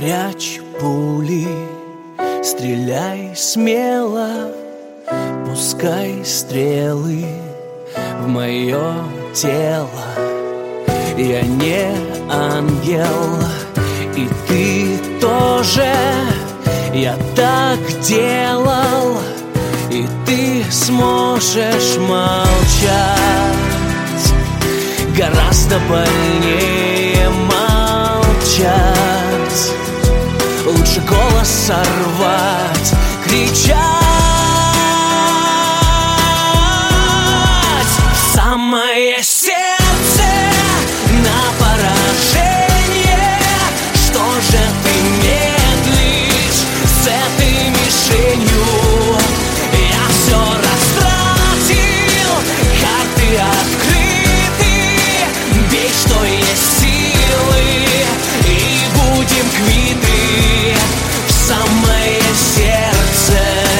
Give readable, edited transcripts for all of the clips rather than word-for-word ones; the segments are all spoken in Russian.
прячь пули, стреляй смело, пускай стрелы в мое тело. Я не ангел, и ты тоже. Я так делал, и ты сможешь молчать. Гораздо больнее молчать. Лучше голос сорвать, кричать в самое сердце на поражение. Что же ты медлишь с этой мишенью? Я все растратил, карты открыты. Бей, что есть силы, и будем квиты в самое сердце.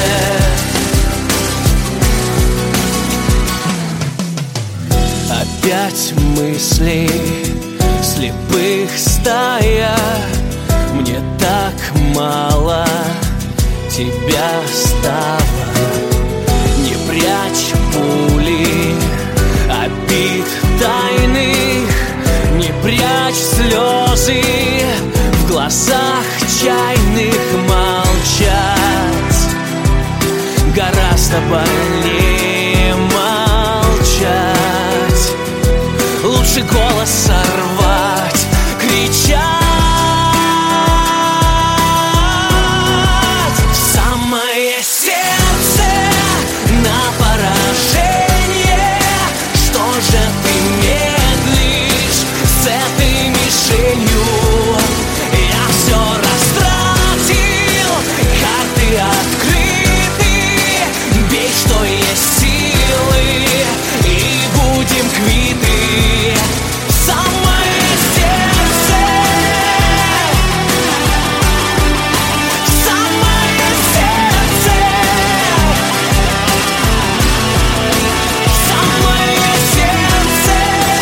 Опять мысли слепых стая. Мне так мало тебя стало. Не прячь пули обид тайных, не прячь слезы в глазах чайных. Молчать гораздо больнее молчать. Лучше голос сорвать, кричать в самое сердце на поражение. Что же ты медлишь с этой мишенью? Я все растратил, карты открыты. Бей, что есть силы, и будем квиты в самое сердце. В самое сердце. В самое сердце.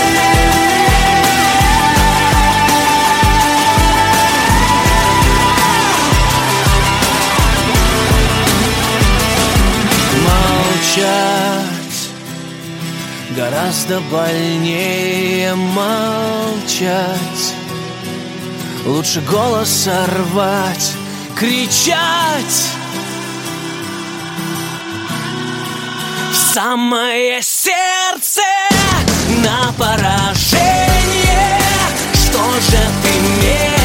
Молчать гораздо больнее молчать. Лучше голос сорвать, кричать в самое сердце на поражение. Что же ты медлишь